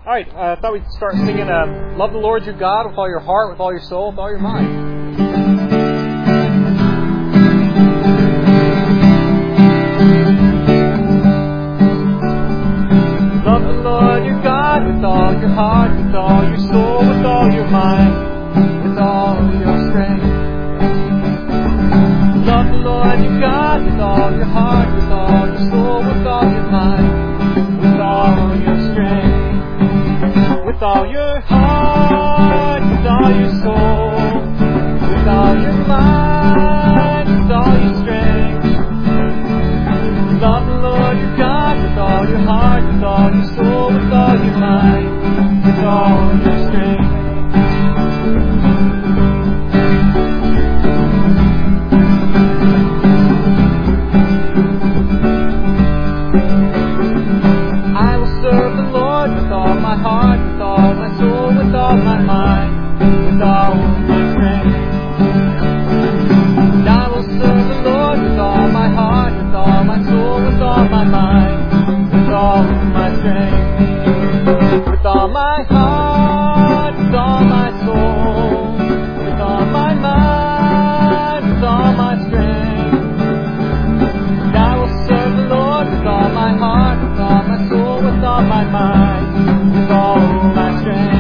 All right, I thought we'd start singing Love the Lord your God with all your heart, with all your soul, with all your mind. Love the Lord your God with all your heart, with all your soul, with all your mind, with all your strength. Love the Lord your God with all your heart, with all your soul, with all your mind, with all your strength. With all your heart, with all your soul, with all your mind, with all your strength. Love the Lord your God with all your heart, with all your soul, with all your mind, with all your strength. I will serve the Lord with all my heart, with all my soul, with all my mind, with all my strength. And I will serve the Lord with all my heart, with all my soul, with all my mind, with all my strength. With all my heart, with all my soul, with all my mind, with all my strength. And I will serve the Lord with all my heart, with all my soul, with all my mind, with all my strength.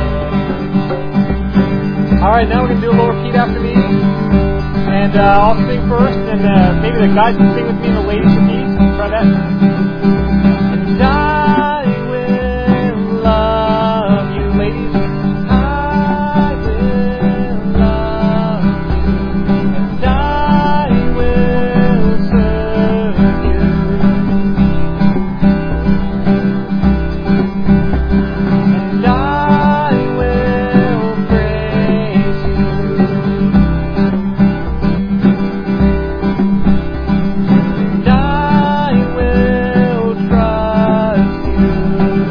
Alright, now we're going to do a little repeat after me. And I'll sing first, and maybe the guys can sing with me and the ladies repeat. Try that. And I will love you, ladies. I will love you. And I will serve you. And I will praise you. And I will trust you,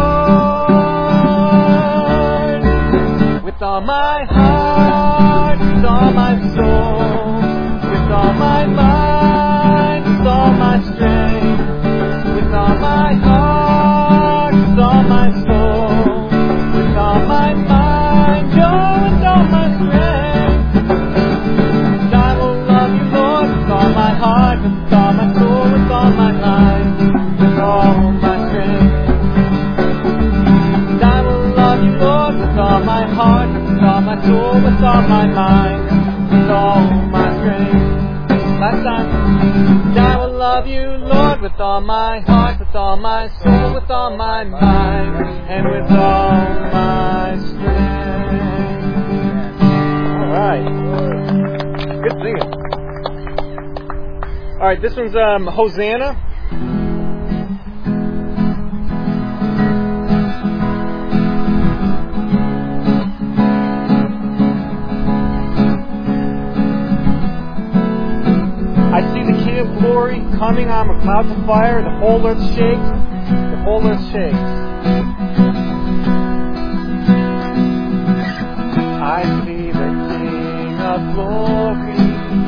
Lord. With all my heart, with all my soul, with all my mind, with all my strength. With all my heart, with all my soul, with all my mind, oh, with all my strength. And I will love you, Lord, with all my heart, with all my soul, with all my mind, with all my strength. And I will love you, Lord, with all my heart, with all my soul, with all my mind, with all my strength. Last time. And I will love you, Lord, with all my heart, with all my soul, with all my mind, and with all my strength. Alright. Good singing. Alright, this one's Hosanna. I see the King of Glory coming on with clouds of fire. The whole earth shakes. The whole earth shakes. I see the King of Glory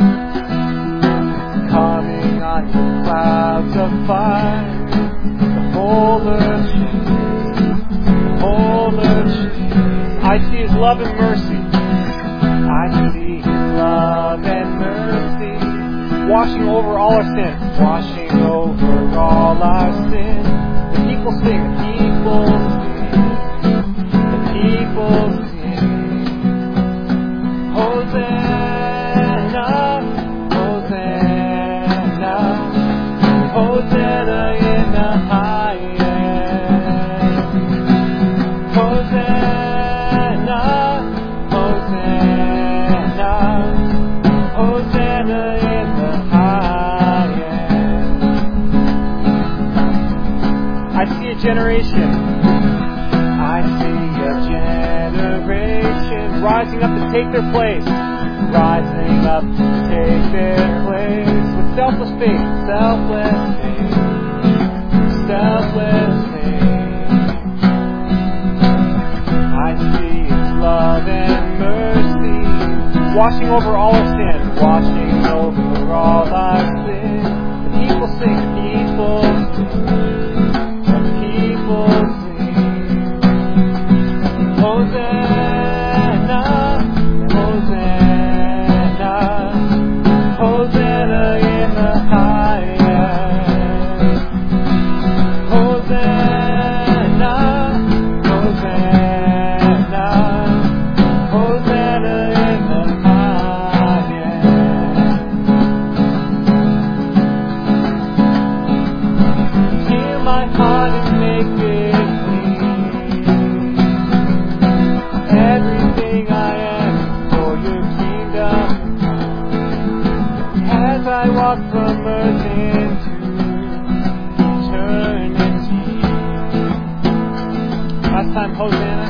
coming on with clouds of fire. The whole earth shakes. The whole earth shakes. I see His love and mercy. I see His love and mercy. Washing over all our sins. Washing over all our sins. The people sing. The people sing. The people sing. Hosanna, Hosanna, Hosanna in the highest. Hosanna, Hosanna, Hosanna in the I see a generation. I see a generation rising up to take their place. Rising up to take their place with selfless faith, selfless faith, selfless faith. I see His love and mercy washing over all our sin, washing over all our sin. The people sing, the people sing. time, Hosanna.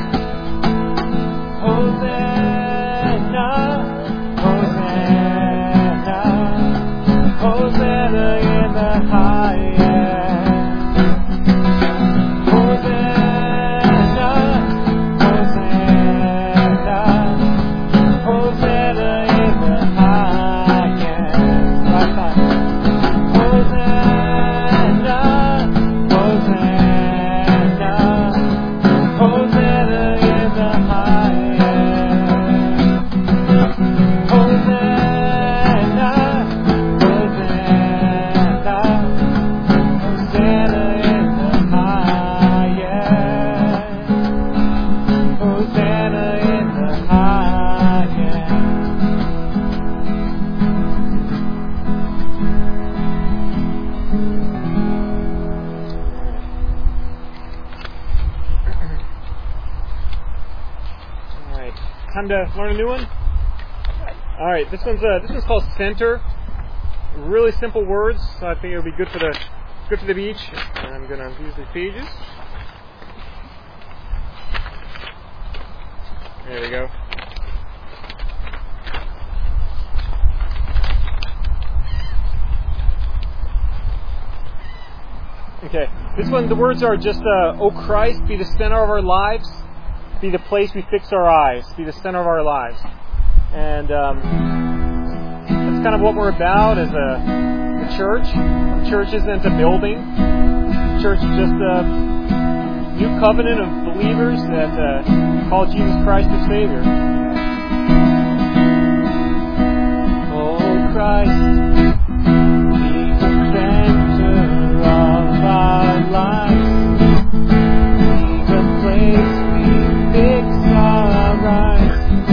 Hosanna, Hosanna, Hosanna in the highest. Hosanna, Hosanna, Hosanna in the highest. Last time. Hosanna, Hosanna, Hosanna in the highest. Hosanna, Hosanna, Hosanna in the highest. Hosanna in the highest. All right, time to learn a new one. All right, this one's called Center. Really simple words, so I think it'll be good for the beach. And I'm gonna use the pages. There we go. Okay, this one, the words are just, O Christ, be the center of our lives, be the place we fix our eyes, be the center of our lives. And that's kind of what we're about as a church. The church isn't a building. The church is just a new covenant of believers that call Jesus Christ their Savior. Oh Christ, be the center of our lives, be the place we fix our eyes.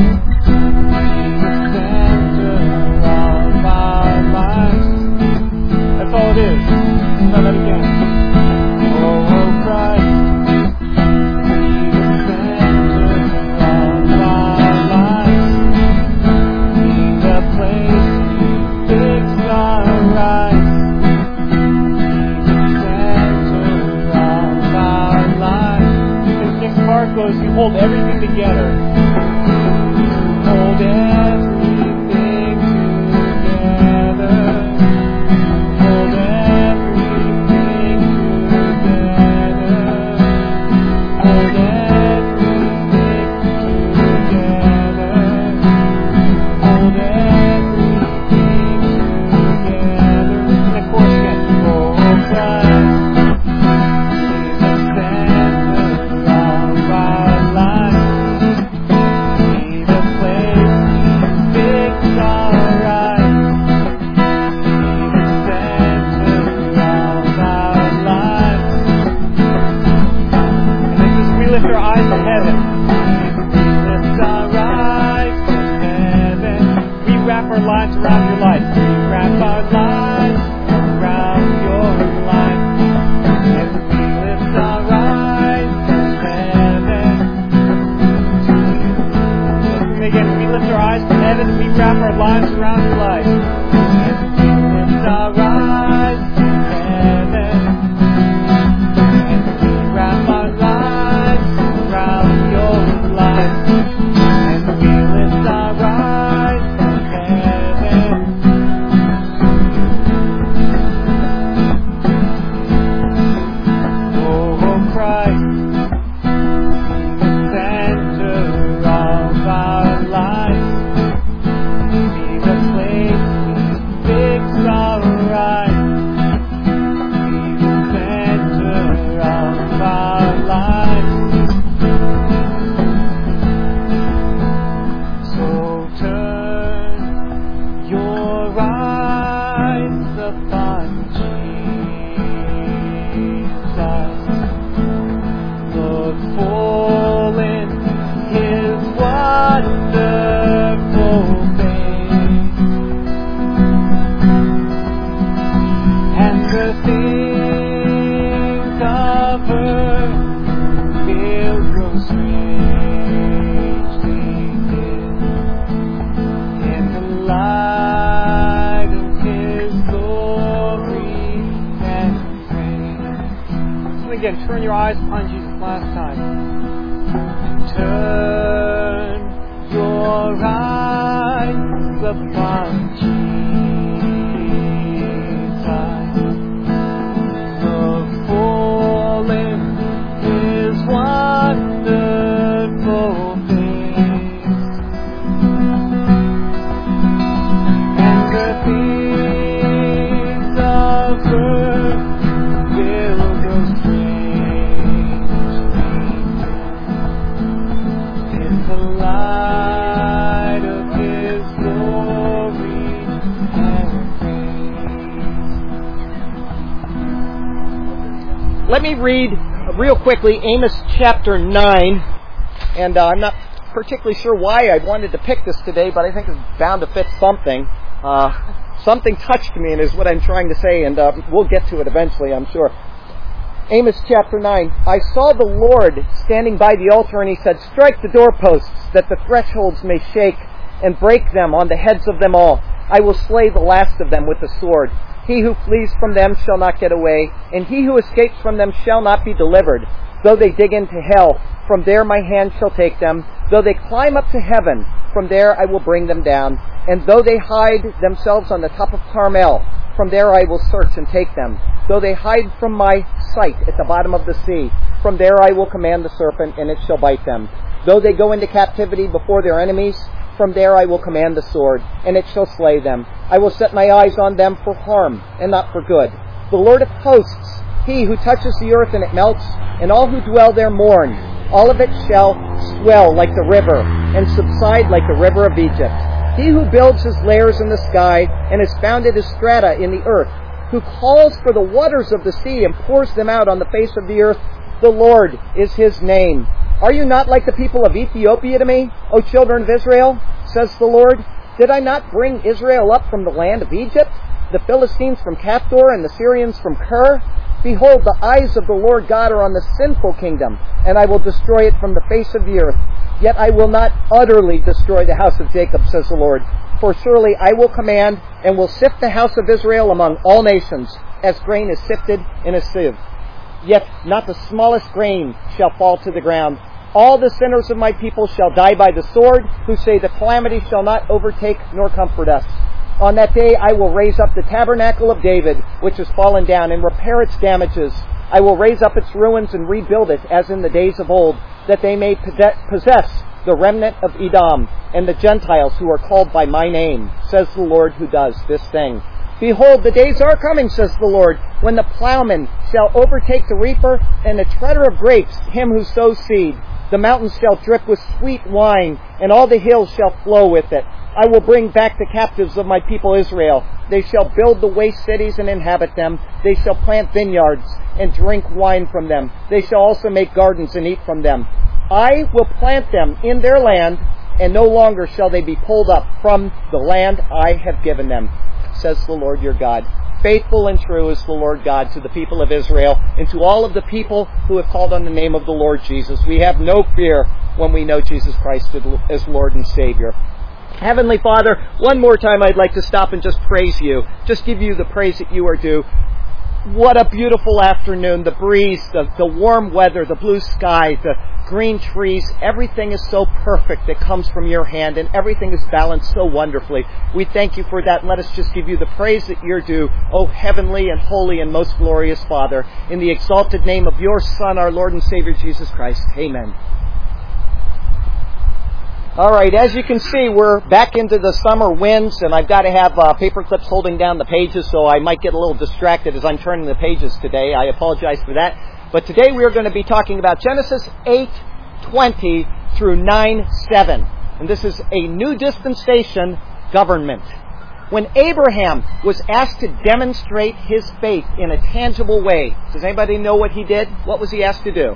That's all it is. Try that again. Oh Christ, be the center of our lives, be the place we fix our eyes, be the center of our lives. As King Park goes, you hold everything together. Hold everything together. Hold everything together. Hold everything together. Hold everything together. And the chorus again. Oh Christ, be the center of our lives. Be the place we fix our eyes. Be the center of our lives. And as we lift our eyes to heaven, we lift our eyes to heaven. We wrap our lives around your life. We wrap our lives around your life. As we lift our eyes to heaven. Again, we lift our eyes to heaven and we wrap our lives around your life. As we lift our eyes to heaven, as we wrap our lives around your life, as we lift our eyes to heaven. Oh Christ, be the center of our lives, be the place we fix our eyes, be the center of our lives. So turn your eyes upon Jesus. Look full in His wonderful face, and the things of earth will grow strangely dim in the light of His glory and praise. So again, turn your eyes upon Jesus last time. Turn your eyes upon Jesus. Look full in His wonderful face, and the things of earth will grow strangely dim in the light of His glory and grace. Let me read real quickly Amos chapter 9, and I'm not particularly sure why I wanted to pick this today, but I think it's bound to fit something. Something touched me, and is what I'm trying to say, and we'll get to it eventually, I'm sure. Amos chapter 9. I saw the Lord standing by the altar, and He said, strike the doorposts, that the thresholds may shake, and break them on the heads of them all. I will slay the last of them with the sword. He who flees from them shall not get away, and he who escapes from them shall not be delivered. Though they dig into hell, from there my hand shall take them. Though they climb up to heaven, from there I will bring them down. And though they hide themselves on the top of Carmel, from there I will search and take them. Though they hide from my sight at the bottom of the sea, from there I will command the serpent, and it shall bite them. Though they go into captivity before their enemies, from there I will command the sword, and it shall slay them. I will set my eyes on them for harm, and not for good. The Lord of hosts, He who touches the earth and it melts, and all who dwell there mourn. All of it shall swell like the river, and subside like the river of Egypt. He who builds his lairs in the sky, and has founded his strata in the earth, who calls for the waters of the sea, and pours them out on the face of the earth, the Lord is His name. Are you not like the people of Ethiopia to me, O children of Israel? Says the Lord. Did I not bring Israel up from the land of Egypt, the Philistines from Caphtor, and the Syrians from Kir? Behold, the eyes of the Lord God are on the sinful kingdom, and I will destroy it from the face of the earth. Yet I will not utterly destroy the house of Jacob, says the Lord. For surely I will command, and will sift the house of Israel among all nations, as grain is sifted in a sieve. Yet not the smallest grain shall fall to the ground. All the sinners of my people shall die by the sword, who say the calamity shall not overtake nor comfort us. On that day I will raise up the tabernacle of David, which has fallen down, and repair its damages. I will raise up its ruins and rebuild it as in the days of old, that they may possess the remnant of Edom, and the Gentiles who are called by my name, says the Lord who does this thing. Behold, the days are coming, says the Lord, when the plowman shall overtake the reaper, and the treader of grapes him who sows seed. The mountains shall drip with sweet wine, and all the hills shall flow with it. I will bring back the captives of my people Israel. They shall build the waste cities and inhabit them. They shall plant vineyards and drink wine from them. They shall also make gardens and eat from them. I will plant them in their land, and no longer shall they be pulled up from the land I have given them, says the Lord your God. Faithful and true is the Lord God to the people of Israel, and to all of the people who have called on the name of the Lord Jesus. We have no fear when we know Jesus Christ as Lord and Savior. Heavenly Father, one more time I'd like to stop and just praise You. Just give You the praise that You are due. What a beautiful afternoon. The breeze, the warm weather, the blue sky, the green trees. Everything is so perfect that comes from Your hand, and everything is balanced so wonderfully. We thank You for that, and let us just give You the praise that You're due, O heavenly and holy and most glorious Father. In the exalted name of Your Son, our Lord and Savior, Jesus Christ. Amen. All right, as you can see, we're back into the summer winds, and I've got to have paper clips holding down the pages, so I might get a little distracted as I'm turning the pages today. I apologize for that. But today we are going to be talking about Genesis 8:20 through 9:7. And this is a new dispensation government. When Abraham was asked to demonstrate his faith in a tangible way, does anybody know what he did? What was he asked to do?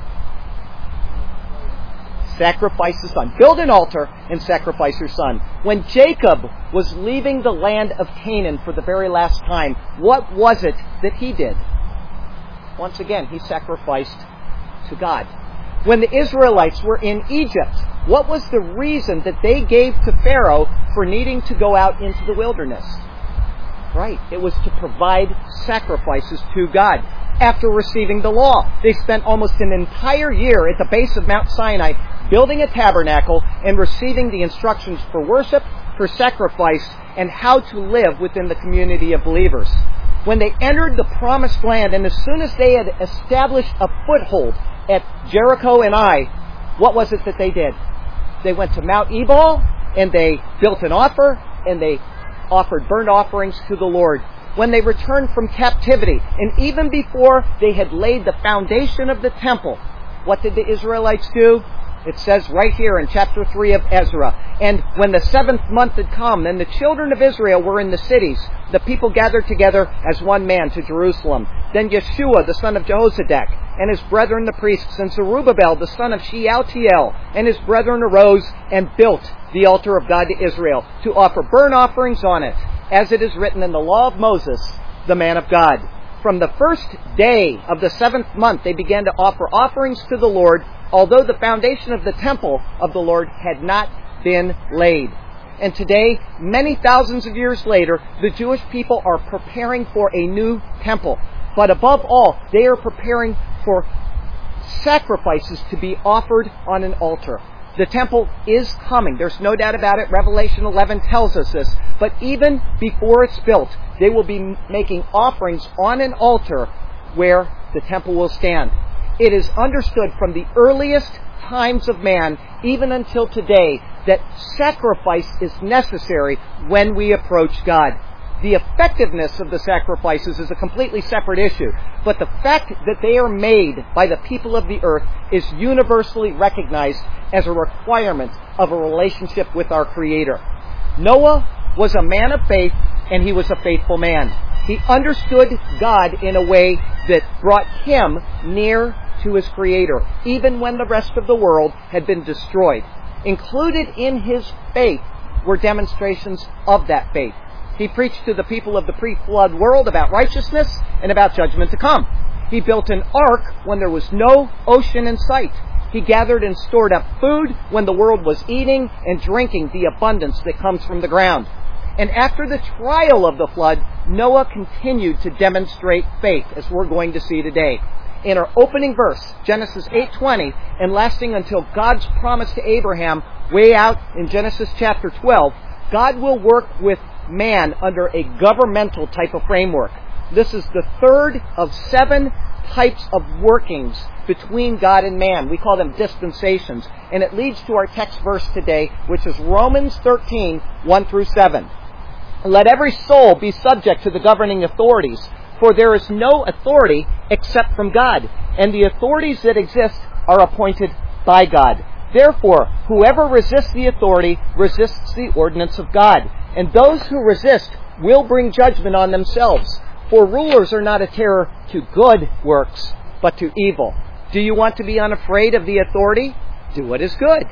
Sacrifice his son. Build an altar and sacrifice your son. When Jacob was leaving the land of Canaan for the very last time, what was it that he did? Once again, he sacrificed to God. When the Israelites were in Egypt, what was the reason that they gave to Pharaoh for needing to go out into the wilderness? right. It was to provide sacrifices to God. After receiving the law, they spent almost an entire year at the base of Mount Sinai building a tabernacle and receiving the instructions for worship, for sacrifice, and how to live within the community of believers. When they entered the promised land, and as soon as they had established a foothold at Jericho and Ai, what was it that they did? They went to Mount Ebal, and they built an altar, and they offered burnt offerings to the Lord. When they returned from captivity, and even before they had laid the foundation of the temple, what did the Israelites do? It says right here in chapter 3 of Ezra, "And when the 7th month had come, and the children of Israel were in the cities, the people gathered together as one man to Jerusalem. Then Yeshua, the son of Jehozadak, and his brethren the priests, and Zerubbabel, the son of Shealtiel, and his brethren arose and built the altar of God to Israel, to offer burnt offerings on it, as it is written in the law of Moses, the man of God." From the first day of the 7th month, they began to offer offerings to the Lord, although the foundation of the temple of the Lord had not been laid. And today, many thousands of years later, the Jewish people are preparing for a new temple. But above all, they are preparing for sacrifices to be offered on an altar. The temple is coming. There's no doubt about it. Revelation 11 tells us this. But even before it's built, they will be making offerings on an altar where the temple will stand. It is understood from the earliest times of man, even until today, that sacrifice is necessary when we approach God. The effectiveness of the sacrifices is a completely separate issue, but the fact that they are made by the people of the earth is universally recognized as a requirement of a relationship with our Creator. Noah was a man of faith, and he was a faithful man. He understood God in a way that brought him near to his Creator, even when the rest of the world had been destroyed. Included in his faith were demonstrations of that faith. He preached to the people of the pre-flood world about righteousness and about judgment to come. He built an ark when there was no ocean in sight. He gathered and stored up food when the world was eating and drinking the abundance that comes from the ground. And after the trial of the flood, Noah continued to demonstrate faith, as we're going to see today. In our opening verse, Genesis 8:20, and lasting until God's promise to Abraham way out in Genesis chapter 12, God will work with man under a governmental type of framework. This is the third of 7 types of workings between God and man. We call them dispensations. And it leads to our text verse today, which is Romans 13, 1 through 7. "Let every soul be subject to the governing authorities, for there is no authority except from God, and the authorities that exist are appointed by God. Therefore, whoever resists the authority resists the ordinance of God, and those who resist will bring judgment on themselves. For rulers are not a terror to good works, but to evil." Do you want to be unafraid of the authority? Do what is good,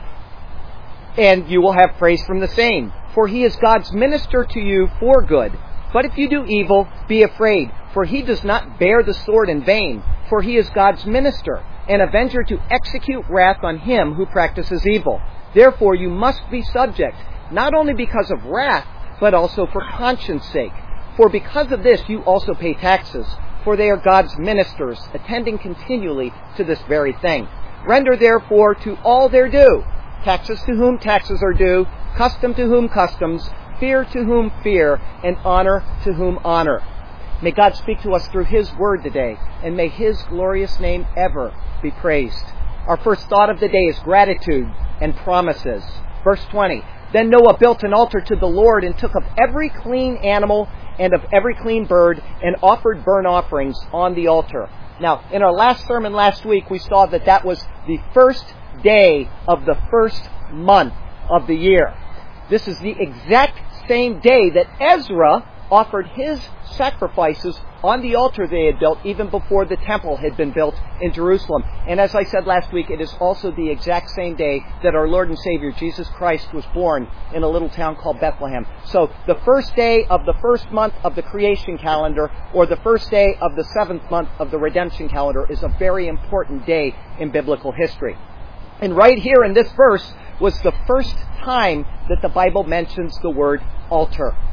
and you will have praise from the same. For he is God's minister to you for good. But if you do evil, be afraid, for he does not bear the sword in vain. For he is God's minister, an avenger to execute wrath on him who practices evil. Therefore you must be subject, not only because of wrath, but also for conscience sake. For because of this you also pay taxes, for they are God's ministers, attending continually to this very thing. Render therefore to all their due, taxes to whom taxes are due, custom to whom customs, fear to whom fear, and honor to whom honor. May God speak to us through His Word today, and may His glorious name ever be praised. Our first thought of the day is gratitude and promises. Verse 20, "Then Noah built an altar to the Lord and took of every clean animal and of every clean bird and offered burnt offerings on the altar." Now, in our last sermon last week, we saw that that was the first day of the first month of the year. This is the exact same day that Ezra offered his sacrifices on the altar they had built even before the temple had been built in Jerusalem. And as I said last week, it is also the exact same day that our Lord and Savior Jesus Christ was born in a little town called Bethlehem. So the first day of the first month of the creation calendar, or the first day of the 7th month of the redemption calendar, is a very important day in biblical history. And right here in this verse was the first time that the Bible mentions the word altar.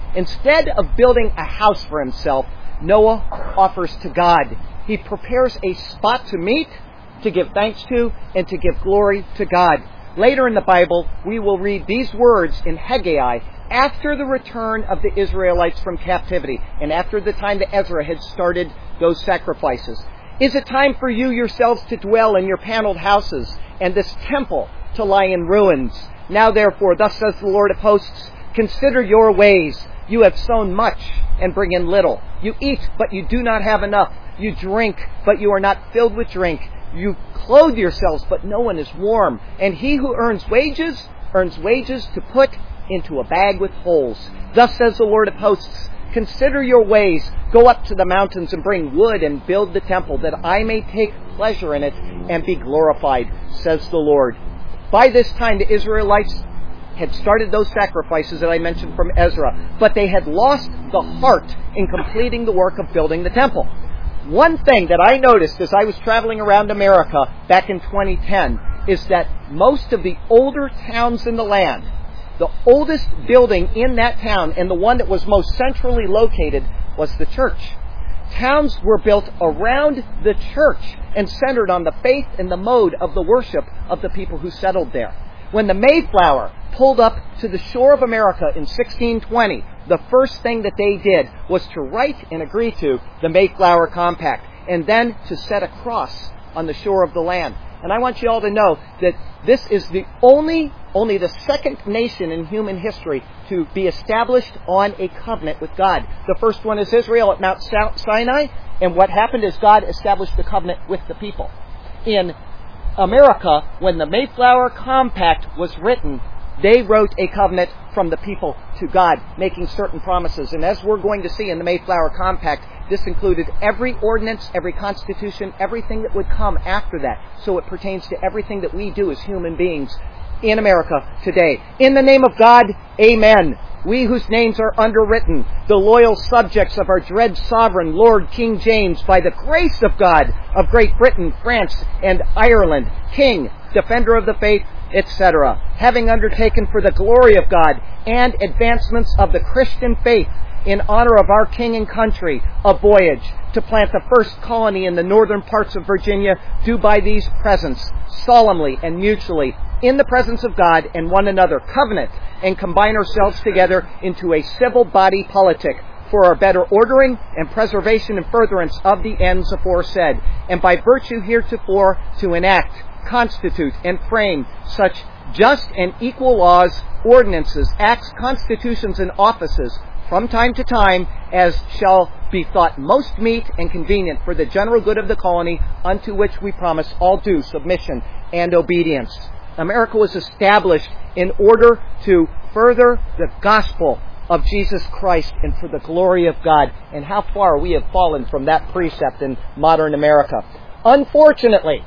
Instead of building a house for himself, Noah offers to God. He prepares a spot to meet, to give thanks to, and to give glory to God. Later in the Bible, we will read these words in Haggai after the return of the Israelites from captivity and after the time that Ezra had started those sacrifices. Is it time for you yourselves to dwell in your paneled houses and this temple to lie in ruins? Now therefore, thus says the Lord of hosts, consider your ways. You have sown much and bring in little. You eat, but you do not have enough. You drink, but you are not filled with drink. You clothe yourselves, but no one is warm. And he who earns wages to put into a bag with holes. Thus says the Lord of hosts, consider your ways. Go up to the mountains and bring wood and build the temple, that I may take pleasure in it and be glorified, says the Lord. By this time, the Israelites had started those sacrifices that I mentioned from Ezra, but they had lost the heart in completing the work of building the temple. One thing that I noticed as I was traveling around America back in 2010 is that most of the older towns in the land, the oldest building in that town and the one that was most centrally located was the church. Towns were built around the church and centered on the faith and the mode of the worship of the people who settled there. When the Mayflower pulled up to the shore of America in 1620, the first thing that they did was to write and agree to the Mayflower Compact, and then to set a cross on the shore of the land. And I want you all to know that this is only the second nation in human history to be established on a covenant with God. The first one is Israel at Mount Sinai, and what happened is God established the covenant with the people. In America, when the Mayflower Compact was written, they wrote a covenant from the people to God, making certain promises. And as we're going to see in the Mayflower Compact, this included every ordinance, every constitution, everything that would come after that. So it pertains to everything that we do as human beings in America today. In the name of God, amen. We whose names are underwritten, the loyal subjects of our dread sovereign, Lord King James, by the grace of God, of Great Britain, France, and Ireland, King, defender of the faith, etc., having undertaken for the glory of God and advancements of the Christian faith in honor of our king and country, a voyage to plant the first colony in the northern parts of Virginia, do by these presents, solemnly and mutually, in the presence of God and one another, covenant and combine ourselves together into a civil body politic for our better ordering and preservation and furtherance of the ends aforesaid, and by virtue heretofore to enact, constitute, and frame such just and equal laws, ordinances, acts, constitutions, and offices from time to time as shall be thought most meet and convenient for the general good of the colony, unto which we promise all due submission and obedience. America was established in order to further the gospel of Jesus Christ and for the glory of God. And how far we have fallen from that precept in modern America. Unfortunately,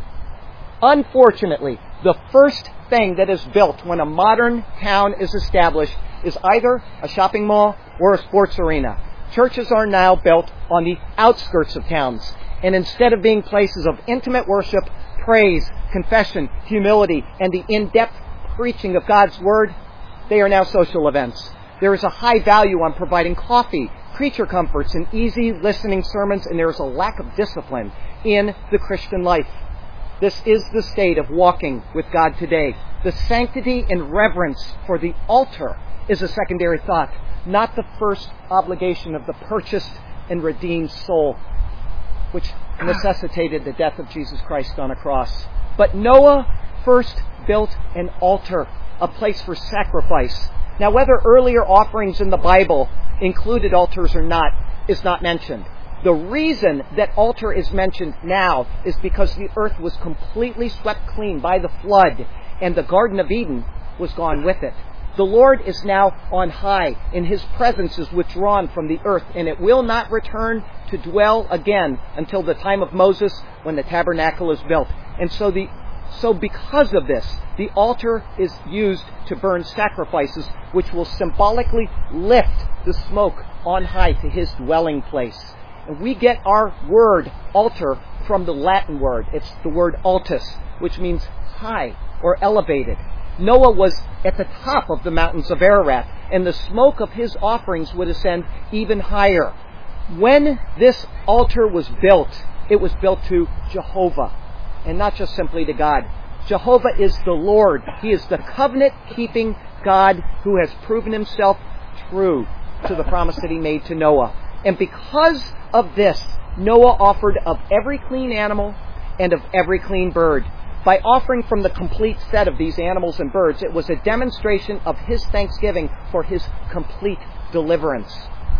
the first thing that is built when a modern town is established is either a shopping mall or a sports arena. Churches are now built on the outskirts of towns, and instead of being places of intimate worship, praise, confession, humility, and the in-depth preaching of God's Word, they are now social events. There is a high value on providing coffee, creature comforts, and easy listening sermons, and there is a lack of discipline in the Christian life. This is the state of walking with God today. The sanctity and reverence for the altar is a secondary thought, not the first obligation of the purchased and redeemed soul, which necessitated the death of Jesus Christ on a cross. But Noah first built an altar, a place for sacrifice. Now, whether earlier offerings in the Bible included altars or not is not mentioned. The reason that altar is mentioned now is because the earth was completely swept clean by the flood, and the Garden of Eden was gone with it. The Lord is now on high, and His presence is withdrawn from the earth, and it will not return to dwell again until the time of Moses, when the tabernacle is built. And so because of this, the altar is used to burn sacrifices, which will symbolically lift the smoke on high to His dwelling place. And we get our word altar from the Latin word. It's the word altus, which means high or elevated. Noah was at the top of the mountains of Ararat, and the smoke of his offerings would ascend even higher. When this altar was built, it was built to Jehovah, and not just simply to God. Jehovah is the Lord. He is the covenant-keeping God who has proven himself true to the promise that he made to Noah. And because of this, Noah offered of every clean animal and of every clean bird. By offering from the complete set of these animals and birds, it was a demonstration of his thanksgiving for his complete deliverance.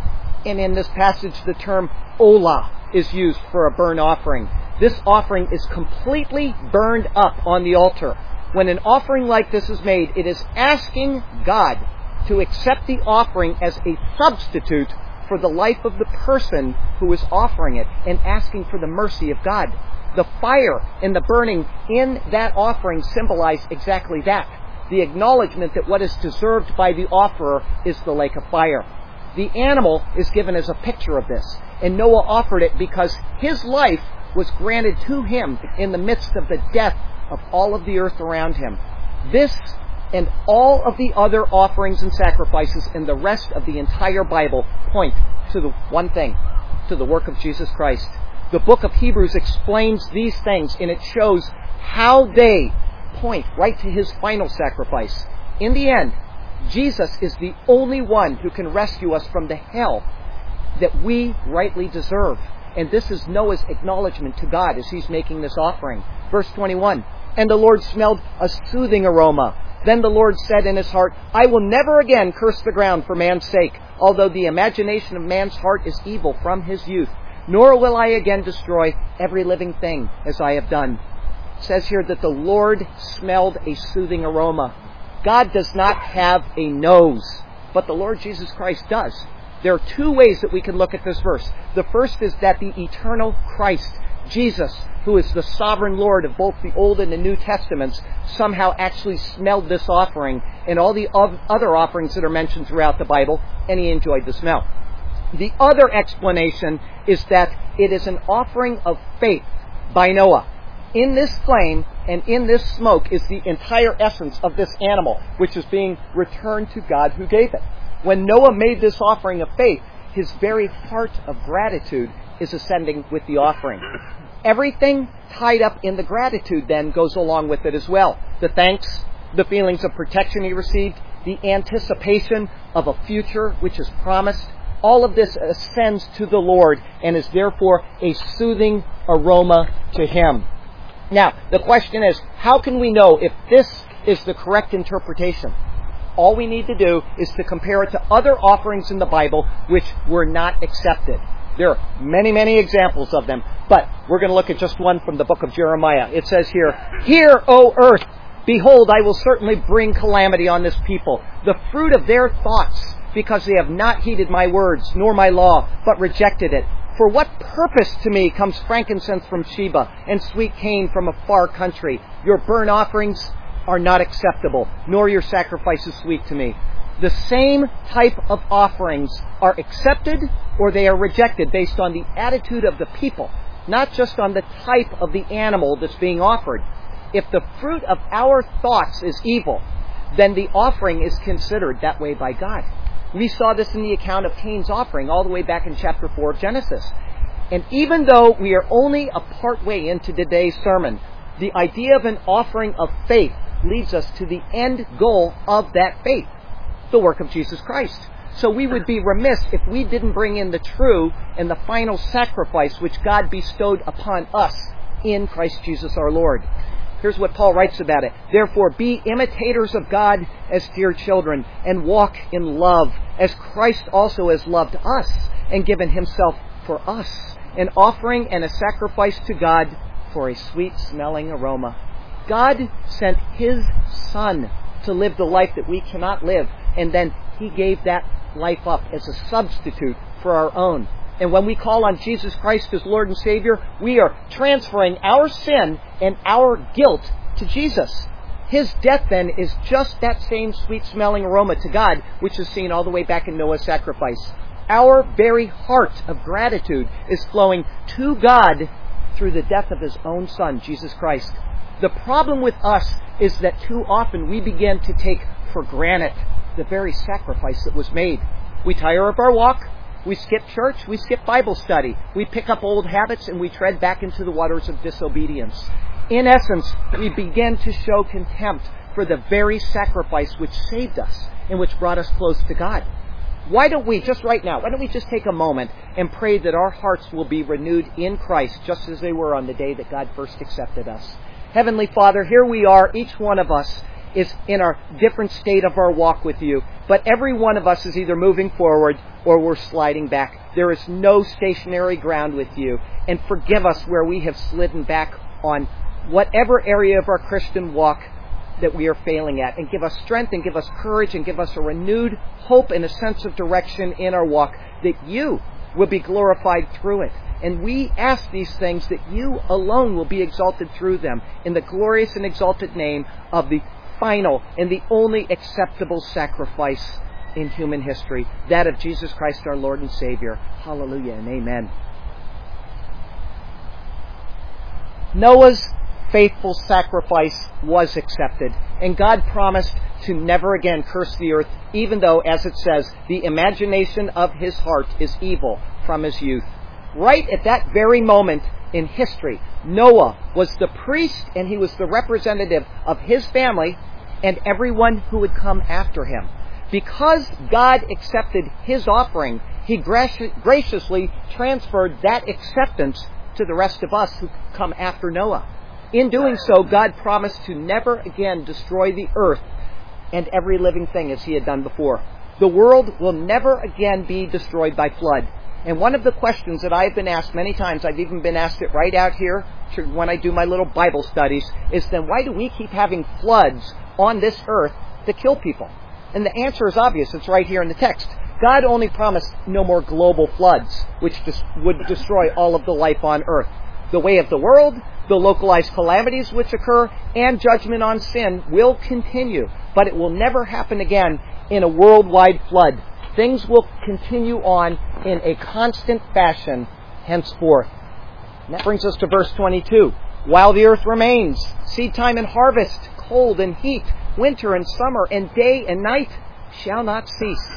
And in this passage, the term olah is used for a burnt offering. This offering is completely burned up on the altar. When an offering like this is made, it is asking God to accept the offering as a substitute for the life of the person who is offering it, and asking for the mercy of God. The fire and the burning in that offering symbolize exactly that. The acknowledgement that what is deserved by the offerer is the lake of fire. The animal is given as a picture of this, and Noah offered it because his life was granted to him in the midst of the death of all of the earth around him. This and all of the other offerings and sacrifices in the rest of the entire Bible point to the one thing, to the work of Jesus Christ. The book of Hebrews explains these things, and it shows how they point right to his final sacrifice. In the end, Jesus is the only one who can rescue us from the hell that we rightly deserve. And this is Noah's acknowledgement to God as he's making this offering. Verse 21, "And the Lord smelled a soothing aroma. Then the Lord said in his heart, I will never again curse the ground for man's sake, although the imagination of man's heart is evil from his youth. Nor will I again destroy every living thing as I have done." It says here that the Lord smelled a soothing aroma. God does not have a nose, but the Lord Jesus Christ does. There are two ways that we can look at this verse. The first is that the eternal Christ, Jesus, who is the sovereign Lord of both the Old and the New Testaments, somehow actually smelled this offering and all the other offerings that are mentioned throughout the Bible, and he enjoyed the smell. The other explanation is that it is an offering of faith by Noah. In this flame and in this smoke is the entire essence of this animal, which is being returned to God who gave it. When Noah made this offering of faith, his very heart of gratitude is ascending with the offering. Everything tied up in the gratitude then goes along with it as well. The thanks, the feelings of protection he received, the anticipation of a future which is promised, all of this ascends to the Lord and is therefore a soothing aroma to him. Now, the question is, how can we know if this is the correct interpretation? All we need to do is to compare it to other offerings in the Bible which were not accepted. There are many, many examples of them, but we're going to look at just one from the book of Jeremiah. It says here, "Hear, O earth, behold, I will certainly bring calamity on this people, the fruit of their thoughts, because they have not heeded my words, nor my law, but rejected it. For what purpose to me comes frankincense from Sheba, and sweet cane from a far country? Your burnt offerings are not acceptable, nor your sacrifices sweet to me." The same type of offerings are accepted or they are rejected based on the attitude of the people, not just on the type of the animal that's being offered. If the fruit of our thoughts is evil, then the offering is considered that way by God. We saw this in the account of Cain's offering all the way back in chapter 4 of Genesis. And even though we are only a part way into today's sermon, the idea of an offering of faith leads us to the end goal of that faith, the work of Jesus Christ. So we would be remiss if we didn't bring in the true and the final sacrifice which God bestowed upon us in Christ Jesus our Lord. Here's what Paul writes about it. "Therefore be imitators of God as dear children, and walk in love, as Christ also has loved us and given himself for us, an offering and a sacrifice to God for a sweet-smelling aroma." God sent his Son to live the life that we cannot live, and then he gave that life up as a substitute for our own. And when we call on Jesus Christ as Lord and Savior, we are transferring our sin and our guilt to Jesus. His death then is just that same sweet-smelling aroma to God, which is seen all the way back in Noah's sacrifice. Our very heart of gratitude is flowing to God through the death of his own Son, Jesus Christ. The problem with us is that too often we begin to take for granted the very sacrifice that was made. We tire up our walk, we skip church, we skip Bible study, we pick up old habits, and we tread back into the waters of disobedience. In essence, we begin to show contempt for the very sacrifice which saved us and which brought us close to God. Why don't we, just right now, why don't we just take a moment and pray that our hearts will be renewed in Christ just as they were on the day that God first accepted us. Heavenly Father, here we are, each one of us is in our different state of our walk with you, but every one of us is either moving forward or we're sliding back. There is no stationary ground with you, and forgive us where we have slidden back on whatever area of our Christian walk that we are failing at, and give us strength and give us courage and give us a renewed hope and a sense of direction in our walk, that you will be glorified through it. And we ask these things that you alone will be exalted through them in the glorious and exalted name of the final and the only acceptable sacrifice in human history, that of Jesus Christ our Lord and Savior. Hallelujah and amen. Noah's faithful sacrifice was accepted, and God promised to never again curse the earth, even though, as it says, the imagination of his heart is evil from his youth. Right at that very moment in history, Noah was the priest and he was the representative of his family and everyone who would come after him. Because God accepted his offering, he graciously transferred that acceptance to the rest of us who come after Noah. In doing so, God promised to never again destroy the earth and every living thing as he had done before. The world will never again be destroyed by flood. And one of the questions that I've been asked many times, I've even been asked it right out here when I do my little Bible studies, is then why do we keep having floods on this earth to kill people? And the answer is obvious. It's right here in the text. God only promised no more global floods, which would destroy all of the life on earth. The way of the world, the localized calamities which occur, and judgment on sin will continue, but it will never happen again in a worldwide flood. Things will continue on in a constant fashion henceforth. And that brings us to verse 22. While the earth remains, seed time and harvest, cold and heat, winter and summer, and day and night shall not cease.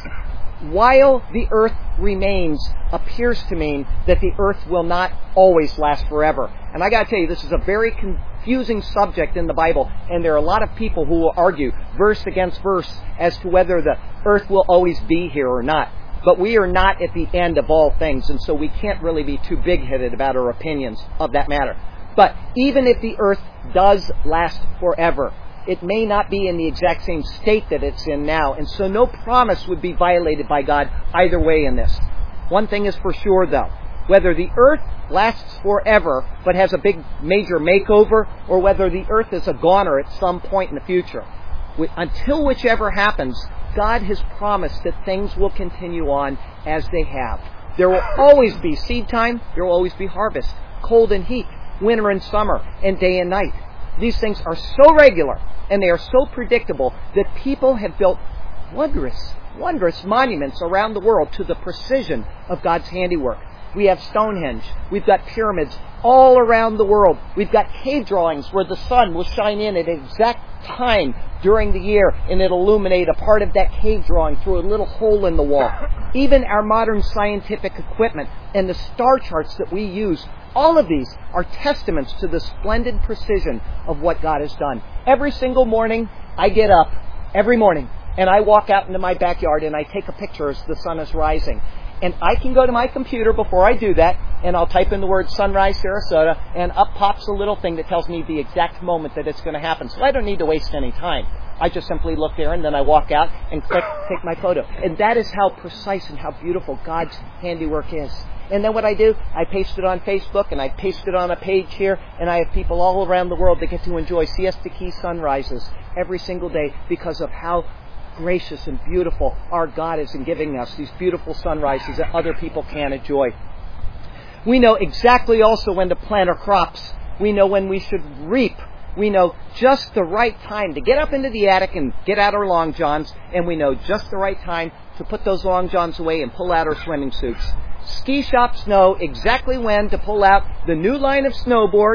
While the earth remains appears to mean that the earth will not always last forever. And I got to tell you, this is a very confusing subject in the Bible, and there are a lot of people who will argue verse against verse as to whether the earth will always be here or not. But we are not at the end of all things, and so we can't really be too big-headed about our opinions of that matter. But even if the earth does last forever, it may not be in the exact same state that it's in now, and so no promise would be violated by God either way in this. One thing is for sure, though. Whether the earth lasts forever but has a big major makeover, or whether the earth is a goner at some point in the future, until whichever happens, God has promised that things will continue on as they have. There will always be seed time, there will always be harvest, cold and heat, winter and summer, and day and night. These things are so regular and they are so predictable that people have built wondrous monuments around the world to the precision of God's handiwork. We have Stonehenge. We've got pyramids all around the world. We've got cave drawings where the sun will shine in at an exact time during the year and it'll illuminate a part of that cave drawing through a little hole in the wall. Even our modern scientific equipment and the star charts that we use, all of these are testaments to the splendid precision of what God has done. Every single morning, I get up, every morning, and I walk out into my backyard and I take a picture as the sun is rising. And I can go to my computer before I do that, and I'll type in the word Sunrise Sarasota, and up pops a little thing that tells me the exact moment that it's going to happen. So I don't need to waste any time. I just simply look there, and then I walk out and click, take my photo. And that is how precise and how beautiful God's handiwork is. And then what I do, I paste it on Facebook, and I paste it on a page here, and I have people all around the world that get to enjoy Siesta Key sunrises every single day because of how gracious and beautiful our God is in giving us these beautiful sunrises that other people can't enjoy. We know exactly also when to plant our crops. We know when we should reap. We know just the right time to get up into the attic and get out our long johns, and we know just the right time to put those long johns away and pull out our swimming suits. Ski shops know exactly when to pull out the new line of snowboards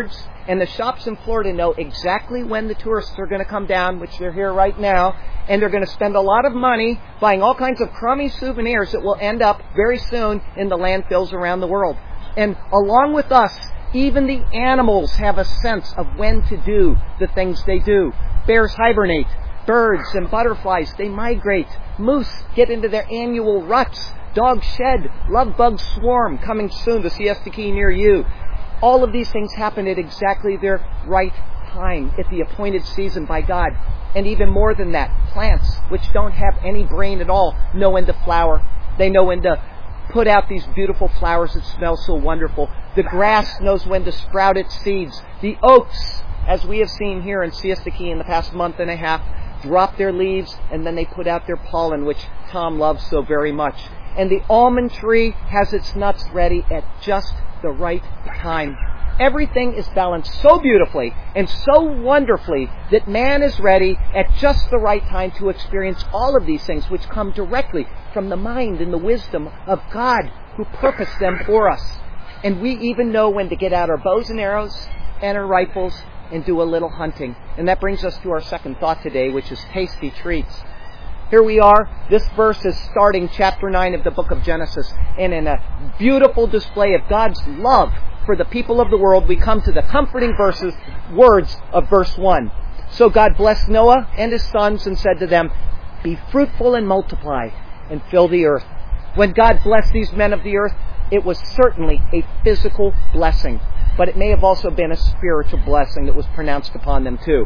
And the shops in Florida know exactly when the tourists are going to come down, which they're here right now, and they're going to spend a lot of money buying all kinds of crummy souvenirs that will end up very soon in the landfills around the world. And along with us, even the animals have a sense of when to do the things they do. Bears hibernate. Birds and butterflies, they migrate. Moose get into their annual ruts. Dogs shed. Love bugs swarm, coming soon to Siesta Key near you. All of these things happen at exactly their right time, at the appointed season by God. And even more than that, plants, which don't have any brain at all, know when to flower. They know when to put out these beautiful flowers that smell so wonderful. The grass knows when to sprout its seeds. The oaks, as we have seen here in Siesta Key in the past month and a half, drop their leaves and then they put out their pollen, which Tom loves so very much. And the almond tree has its nuts ready at just the right time. Everything is balanced so beautifully and so wonderfully that man is ready at just the right time to experience all of these things which come directly from the mind and the wisdom of God who purposed them for us. And we even know when to get out our bows and arrows and our rifles and do a little hunting. And that brings us to our second thought today, which is tasty treats. Here we are. This verse is starting chapter 9 of the book of Genesis. And in a beautiful display of God's love for the people of the world, we come to the comforting words of verse 1. So God blessed Noah and his sons and said to them, "Be fruitful and multiply and fill the earth." When God blessed these men of the earth, it was certainly a physical blessing. But it may have also been a spiritual blessing that was pronounced upon them too.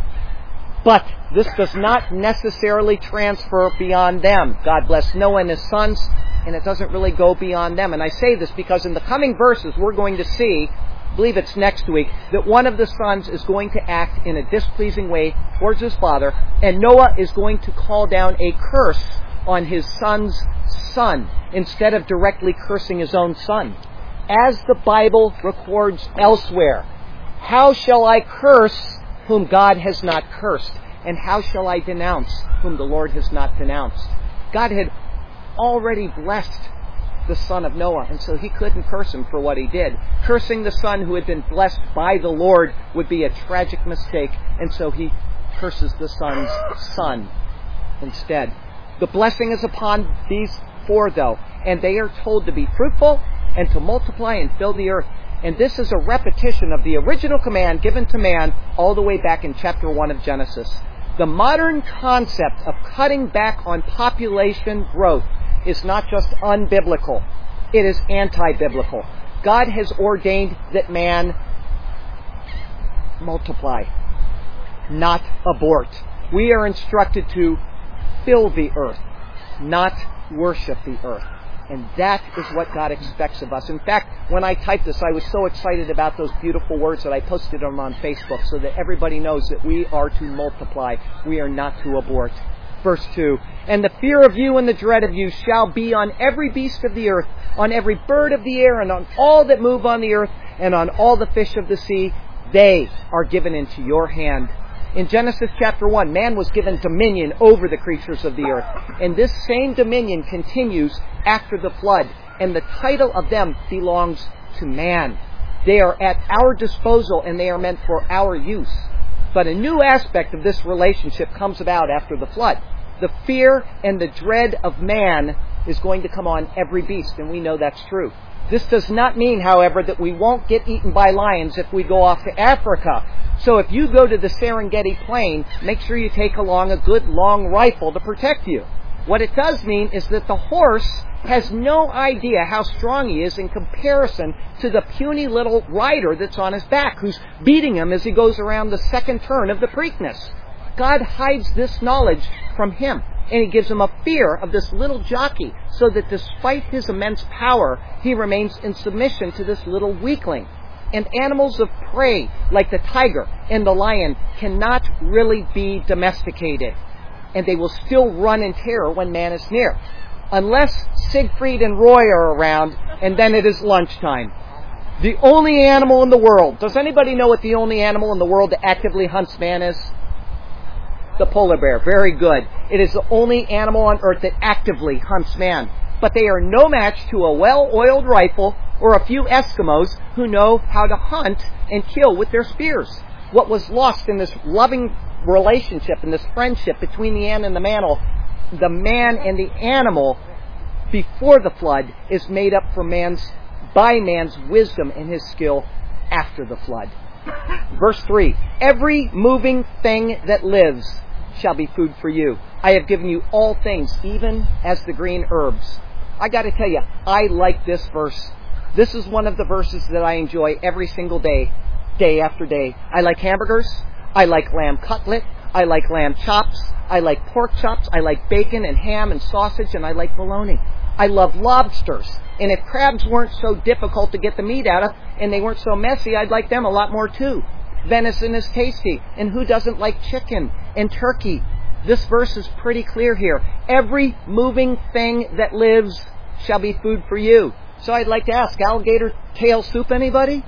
But this does not necessarily transfer beyond them. God blessed Noah and his sons, and it doesn't really go beyond them. And I say this because in the coming verses we're going to see, I believe it's next week, that one of the sons is going to act in a displeasing way towards his father, and Noah is going to call down a curse on his son's son instead of directly cursing his own son. As the Bible records elsewhere, how shall I curse whom God has not cursed? And how shall I denounce whom the Lord has not denounced? God had already blessed the son of Noah, and so he couldn't curse him for what he did. Cursing the son who had been blessed by the Lord would be a tragic mistake, and so he curses the son's son instead. The blessing is upon these four, though, and they are told to be fruitful and to multiply and fill the earth. And this is a repetition of the original command given to man all the way back in chapter 1 of Genesis. The modern concept of cutting back on population growth is not just unbiblical, it is anti-biblical. God has ordained that man multiply, not abort. We are instructed to fill the earth, not worship the earth. And that is what God expects of us. In fact, when I typed this, I was so excited about those beautiful words that I posted them on Facebook so that everybody knows that we are to multiply. We are not to abort. Verse 2, "And the fear of you and the dread of you shall be on every beast of the earth, on every bird of the air, and on all that move on the earth, and on all the fish of the sea. They are given into your hand." In Genesis chapter 1, man was given dominion over the creatures of the earth. And this same dominion continues after the flood. And the title of them belongs to man. They are at our disposal and they are meant for our use. But a new aspect of this relationship comes about after the flood. The fear and the dread of man is going to come on every beast, and we know that's true. This does not mean, however, that we won't get eaten by lions if we go off to Africa. So if you go to the Serengeti Plain, make sure you take along a good long rifle to protect you. What it does mean is that the horse has no idea how strong he is in comparison to the puny little rider that's on his back, who's beating him as he goes around the second turn of the Preakness. God hides this knowledge from him, and he gives him a fear of this little jockey, so that despite his immense power, he remains in submission to this little weakling. And animals of prey, like the tiger and the lion, cannot really be domesticated. And they will still run in terror when man is near. Unless Siegfried and Roy are around, and then it is lunchtime. The only animal in the world. Does anybody know what the only animal in the world that actively hunts man is? The polar bear. Very good. It is the only animal on earth that actively hunts man. But they are no match to a well-oiled rifle or a few Eskimos who know how to hunt and kill with their spears. What was lost in this loving relationship and this friendship between the ant and the man and the animal before the flood is made up by man's wisdom and his skill after the flood. Verse 3, every moving thing that lives shall be food for you. I have given you all things, even as the green herbs. I got to tell you, I like this verse. This is one of the verses that I enjoy every single day, day after day. I like hamburgers. I like lamb cutlet. I like lamb chops. I like pork chops. I like bacon and ham and sausage, and I like bologna. I love lobsters. And if crabs weren't so difficult to get the meat out of, and they weren't so messy, I'd like them a lot more too. Venison is tasty. And who doesn't like chicken and turkey? This verse is pretty clear here. Every moving thing that lives shall be food for you. So I'd like to ask, alligator tail soup, anybody?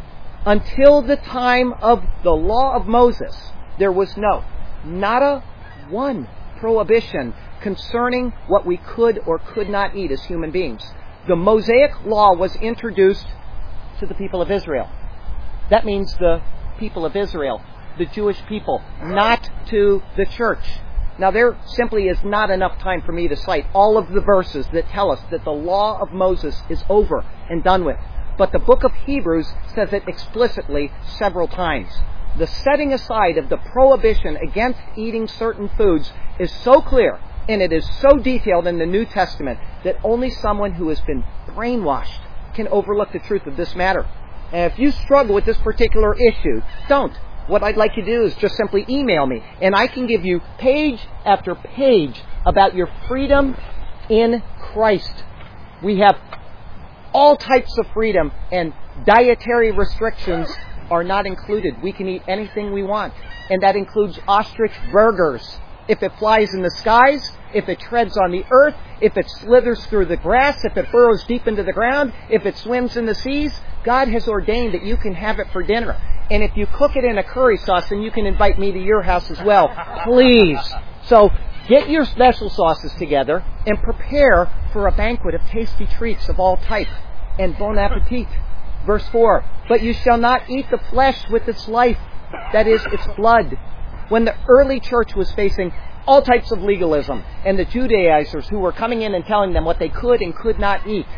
Until the time of the law of Moses, there was not a one prohibition concerning what we could or could not eat as human beings. The Mosaic law was introduced to the people of Israel. That means the people of Israel, the Jewish people, not to the church. Now, there simply is not enough time for me to cite all of the verses that tell us that the law of Moses is over and done with. But the book of Hebrews says it explicitly several times. The setting aside of the prohibition against eating certain foods is so clear, and it is so detailed in the New Testament, that only someone who has been brainwashed can overlook the truth of this matter. And if you struggle with this particular issue, don't. What I'd like you to do is just simply email me, and I can give you page after page about your freedom in Christ. We have all types of freedom, and dietary restrictions are not included. We can eat anything we want, and that includes ostrich burgers. If it flies in the skies, if it treads on the earth, if it slithers through the grass, if it burrows deep into the ground, if it swims in the seas, God has ordained that you can have it for dinner. And if you cook it in a curry sauce, then you can invite me to your house as well. Please. So get your special sauces together and prepare for a banquet of tasty treats of all types. And bon appetit. Verse 4, but you shall not eat the flesh with its life, that is, its blood. When the early church was facing all types of legalism, and the Judaizers who were coming in and telling them what they could and could not eat,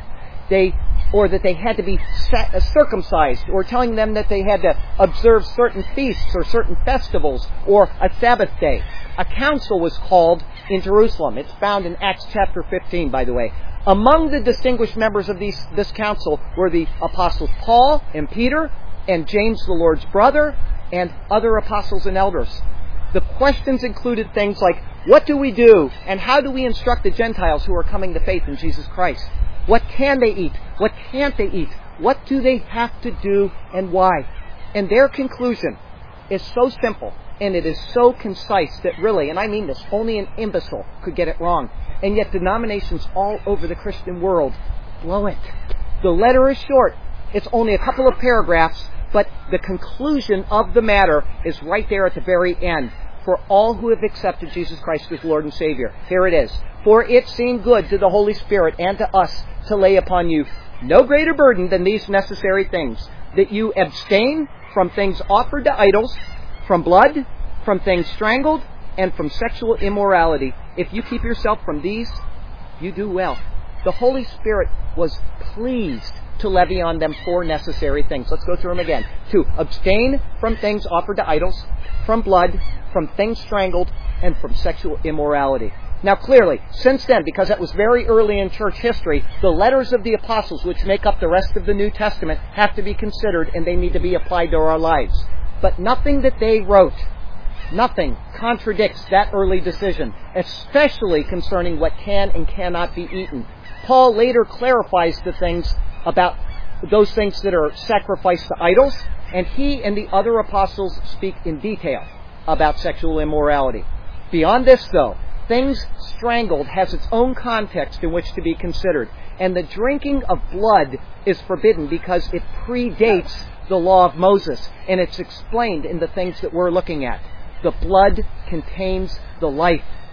or that they had to be circumcised, or telling them that they had to observe certain feasts or certain festivals, or a Sabbath day. A council was called in Jerusalem. It's found in Acts chapter 15, by the way. Among the distinguished members of this council were the apostles Paul and Peter, and James the Lord's brother, and other apostles and elders. The questions included things like, what do we do, and how do we instruct the Gentiles who are coming to faith in Jesus Christ? What can they eat? What can't they eat? What do they have to do, and why? And their conclusion is so simple, and it is so concise that really, and I mean this, only an imbecile could get it wrong. And yet denominations all over the Christian world blow it. The letter is short. It's only a couple of paragraphs, but the conclusion of the matter is right there at the very end. For all who have accepted Jesus Christ as Lord and Savior. Here it is. For it seemed good to the Holy Spirit and to us to lay upon you no greater burden than these necessary things, that you abstain from things offered to idols, from blood, from things strangled, and from sexual immorality. If you keep yourself from these, you do well. The Holy Spirit was pleased to levy on them 4 necessary things. Let's go through them again. To abstain from things offered to idols, from blood, from things strangled, and from sexual immorality. Now clearly, since then, because that was very early in church history, the letters of the apostles, which make up the rest of the New Testament, have to be considered, and they need to be applied to our lives. But nothing that they wrote, nothing contradicts that early decision, especially concerning what can and cannot be eaten. Paul later clarifies the things about those things that are sacrificed to idols, and he and the other apostles speak in detail about sexual immorality. Beyond this, though, things strangled has its own context in which to be considered, and the drinking of blood is forbidden because it predates the law of Moses, and it's explained in the things that we're looking at. The blood contains the life.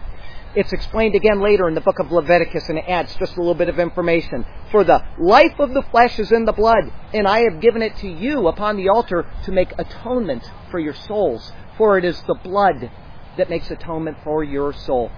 It's explained again later in the book of Leviticus, and it adds just a little bit of information. For the life of the flesh is in the blood, and I have given it to you upon the altar to make atonement for your souls. For it is the blood that makes atonement for your soul.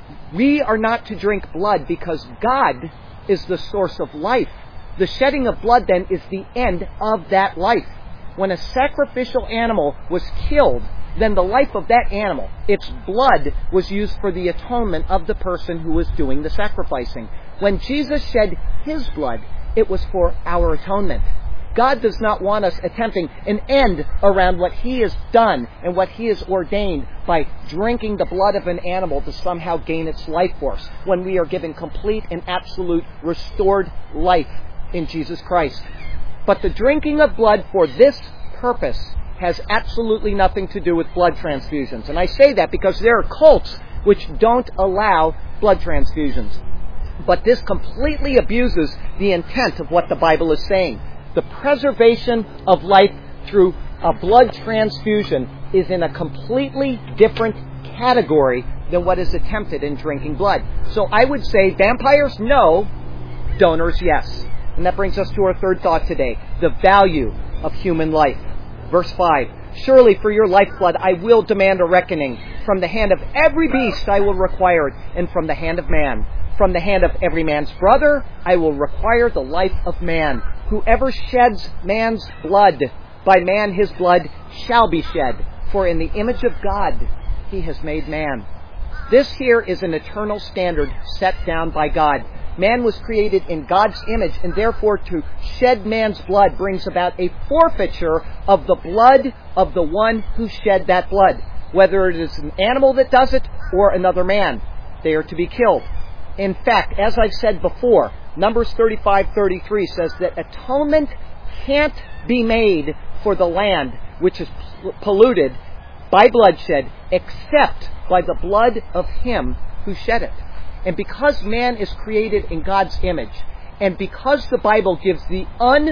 We are not to drink blood because God is the source of life. The shedding of blood then is the end of that life. When a sacrificial animal was killed, then the life of that animal, its blood, was used for the atonement of the person who was doing the sacrificing. When Jesus shed His blood, it was for our atonement. God does not want us attempting an end around what He has done and what He has ordained by drinking the blood of an animal to somehow gain its life force, when we are given complete and absolute restored life in Jesus Christ. But the drinking of blood for this purpose has absolutely nothing to do with blood transfusions. And I say that because there are cults which don't allow blood transfusions. But this completely abuses the intent of what the Bible is saying. The preservation of life through a blood transfusion is in a completely different category than what is attempted in drinking blood. So I would say vampires, no. Donors, yes. And that brings us to our third thought today, the value of human life. Verse 5, surely for your lifeblood I will demand a reckoning. From the hand of every beast I will require it, and from the hand of man. From the hand of every man's brother I will require the life of man. Whoever sheds man's blood, by man his blood shall be shed. For in the image of God He has made man. This here is an eternal standard set down by God. Man was created in God's image, and therefore to shed man's blood brings about a forfeiture of the blood of the one who shed that blood. Whether it is an animal that does it or another man, they are to be killed. In fact, as I've said before, Numbers 35:33 says that atonement can't be made for the land which is polluted by bloodshed except by the blood of Him who shed it. And because man is created in God's image, and because the Bible gives the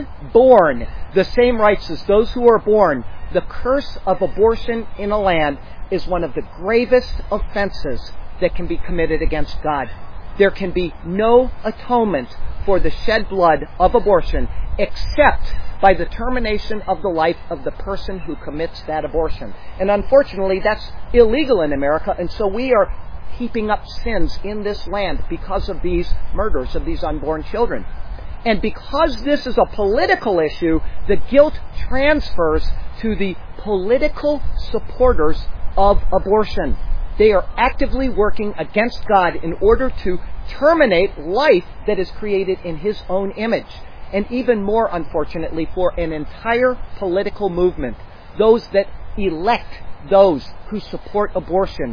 unborn the same rights as those who are born, the curse of abortion in a land is one of the gravest offenses that can be committed against God. There can be no atonement for the shed blood of abortion except by the termination of the life of the person who commits that abortion. And unfortunately, that's illegal in America, and so we are heaping up sins in this land because of these murders of these unborn children. And because this is a political issue, the guilt transfers to the political supporters of abortion. They are actively working against God in order to terminate life that is created in His own image. And even more unfortunately, for an entire political movement, those that elect those who support abortion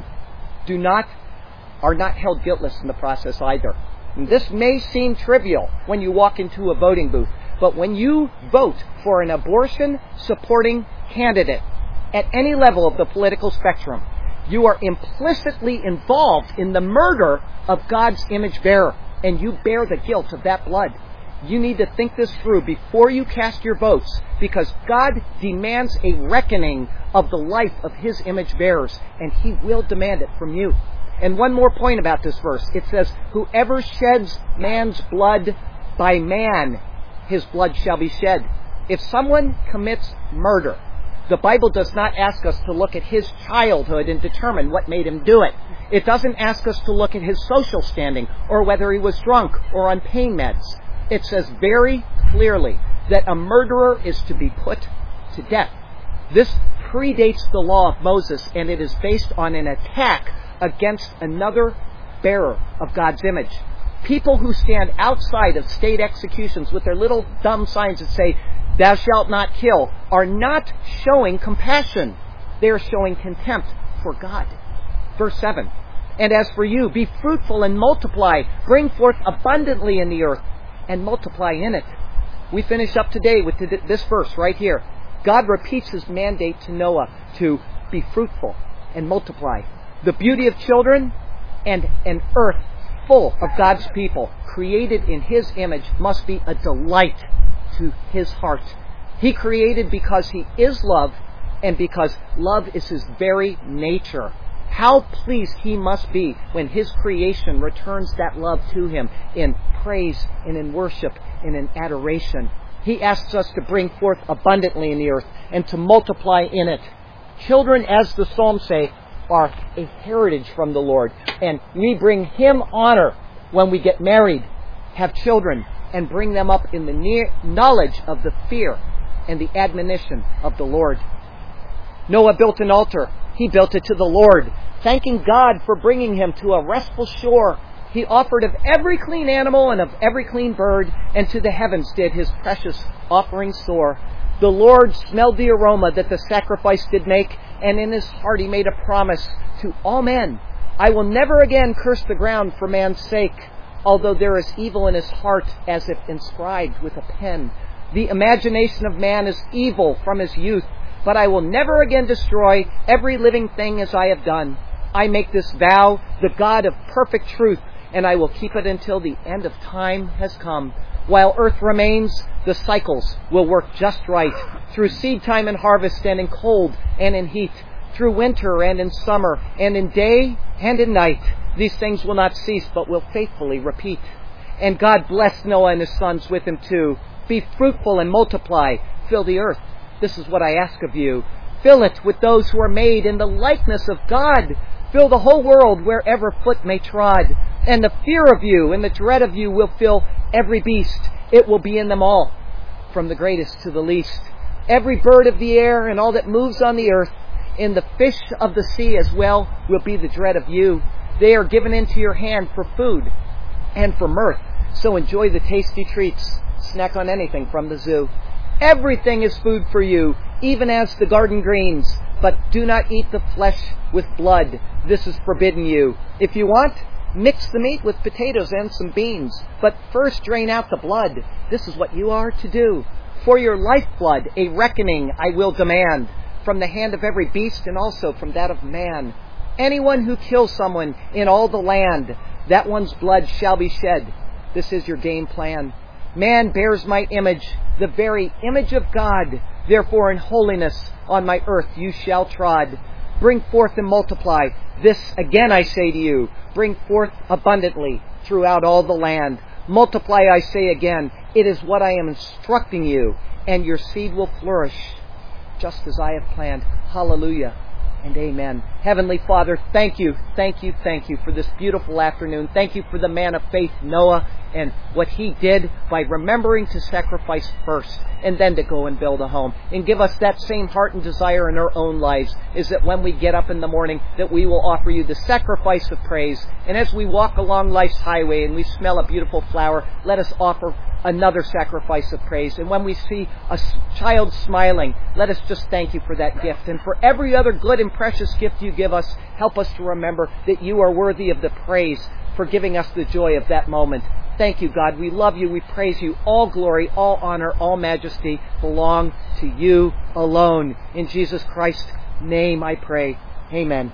are not held guiltless in the process either. And this may seem trivial when you walk into a voting booth, but when you vote for an abortion-supporting candidate at any level of the political spectrum, you are implicitly involved in the murder of God's image bearer, and you bear the guilt of that blood. You need to think this through before you cast your votes, because God demands a reckoning of the life of His image bearers, and He will demand it from you. And one more point about this verse. It says, whoever sheds man's blood, by man his blood shall be shed. If someone commits murder, the Bible does not ask us to look at his childhood and determine what made him do it. It doesn't ask us to look at his social standing or whether he was drunk or on pain meds. It says very clearly that a murderer is to be put to death. This predates the law of Moses, and it is based on an attack against another bearer of God's image. People who stand outside of state executions with their little dumb signs that say, "Thou shalt not kill," are not showing compassion. They are showing contempt for God. Verse 7, and as for you, be fruitful and multiply, bring forth abundantly in the earth, and multiply in it. We finish up today with this verse right here. God repeats His mandate to Noah to be fruitful and multiply. The beauty of children and an earth full of God's people, created in His image, must be a delight to His heart. He created because He is love, and because love is His very nature. how pleased He must be when His creation returns that love to Him in praise and in worship and in adoration. He asks us to bring forth abundantly in the earth and to multiply in it. Children, as the Psalms say, are a heritage from the Lord, and we bring Him honor when we get married, have children, and bring them up in the knowledge of the fear and the admonition of the Lord. Noah built an altar. He built it to the Lord, thanking God for bringing him to a restful shore. He offered of every clean animal and of every clean bird, and to the heavens did his precious offering soar. The Lord smelled the aroma that the sacrifice did make, and in his heart He made a promise to all men. I will never again curse the ground for man's sake, although there is evil in his heart as if inscribed with a pen. The imagination of man is evil from his youth, but I will never again destroy every living thing as I have done. I make this vow, the God of perfect truth, and I will keep it until the end of time has come. While earth remains, the cycles will work just right, through seed time and harvest, and in cold and in heat, through winter and in summer, and in day and in night. These things will not cease, but will faithfully repeat. And God blessed Noah and his sons with him too. Be fruitful and multiply. Fill the earth. This is what I ask of you. Fill it with those who are made in the likeness of God. Fill the whole world wherever foot may trod. And the fear of you and the dread of you will fill every beast. It will be in them all, from the greatest to the least. Every bird of the air and all that moves on the earth, and the fish of the sea as well, will be the dread of you. They are given into your hand for food and for mirth. So enjoy the tasty treats. Snack on anything from the zoo. Everything is food for you, even as the garden greens. But do not eat the flesh with blood. This is forbidden you. If you want, mix the meat with potatoes and some beans. But first drain out the blood. This is what you are to do. For your lifeblood, a reckoning I will demand, from the hand of every beast and also from that of man. Anyone who kills someone in all the land, that one's blood shall be shed. This is your game plan. Man bears my image, the very image of God. Therefore in holiness on my earth you shall trod. Bring forth and multiply. This again I say to you. Bring forth abundantly throughout all the land. Multiply, I say again. It is what I am instructing you. And your seed will flourish, just as I have planned. Hallelujah and amen. Heavenly Father, thank you for this beautiful afternoon. Thank you for the man of faith, Noah, and what he did by remembering to sacrifice first and then to go and build a home. And give us that same heart and desire in our own lives, is that when we get up in the morning, that we will offer you the sacrifice of praise. And as we walk along life's highway and we smell a beautiful flower, let us offer another sacrifice of praise. And when we see a child smiling, let us just thank you for that gift. And for every other good and precious gift you give us, help us to remember that you are worthy of the praise for giving us the joy of that moment. Thank you, God. We love you. We praise you. All glory, all honor, all majesty belong to you alone. In Jesus Christ's name I pray. Amen.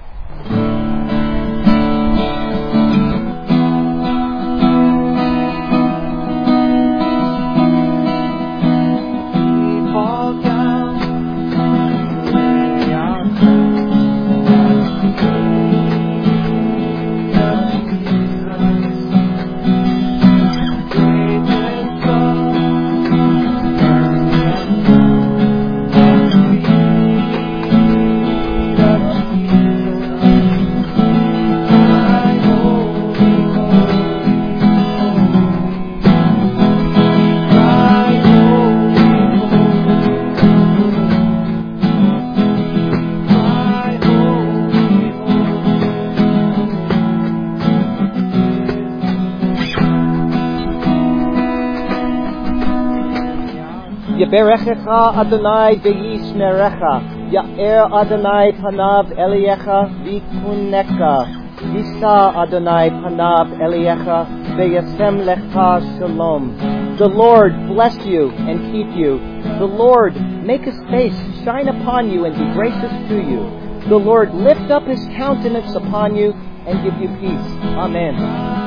Yeberechecha Adonai v'yishmerecha, Ya'er Adonai panav Eliecha v'kuneka, Yisa Adonai panav Eliecha v'yasem lecha shalom. The Lord bless you and keep you. The Lord make His face shine upon you and be gracious to you. The Lord lift up His countenance upon you and give you peace. Amen.